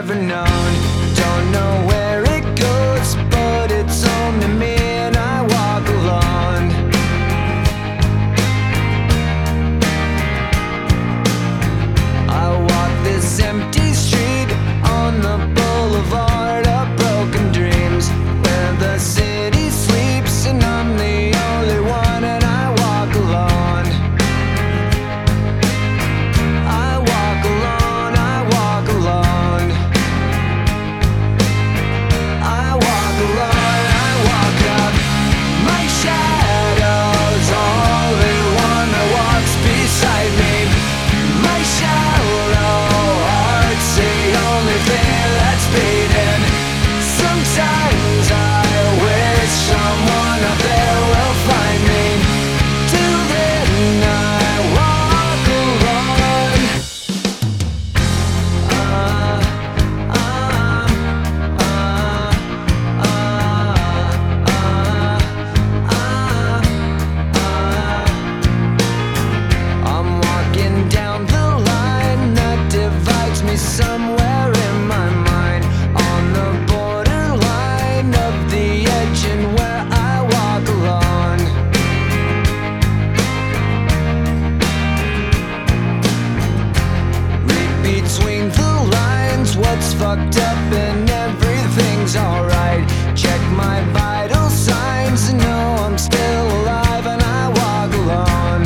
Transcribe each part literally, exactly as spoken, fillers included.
never known. Don't know where it goes, but it's home to me, and I walk alone. I walk this empty street on the boulevard of broken dreams, where the city sleeps and I'm the only one, and I walk alone. I walk alone, I walk alone. I walk alone, I walk up. My shadow's only one that walks beside me. My shallow heart's the only thing that's beating. Sometimes I wish someone up there will find me. Till then I walk alone. Uh, uh, uh, uh, uh, uh, uh. I'm walking down the line that divides me somewhere in my mind, on the borderline of the edge and where I walk alone. Read between the lines what's fucked up and everything's alright. Check my vital signs and know I'm still alive, and I walk alone.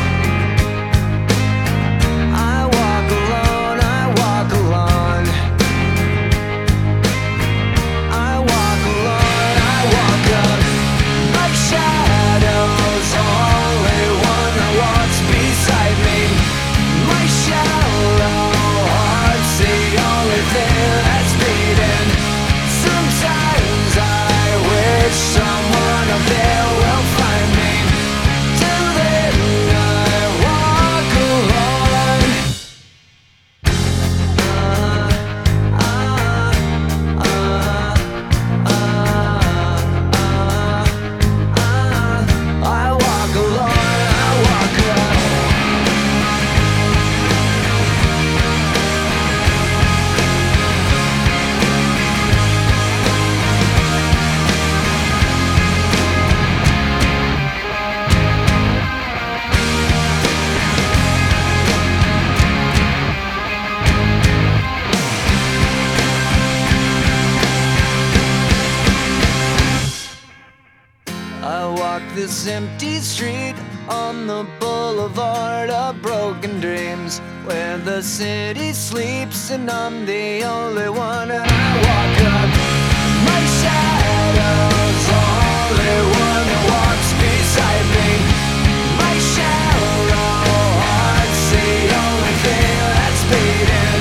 I walk alone, I walk alone. I walk alone, I walk up. My shadow's only one that walks beside me. My shallow heart's the only thing that's beating. Sometimes I wish someone up there will find me. Till then I walk alone. I walk alone, I walk up. I walk this empty street on the boulevard of broken dreams, where the city sleeps and I'm the only one, and I walk up. My shadow's only one that walks beside me. My shallow heart's the only thing that's beating.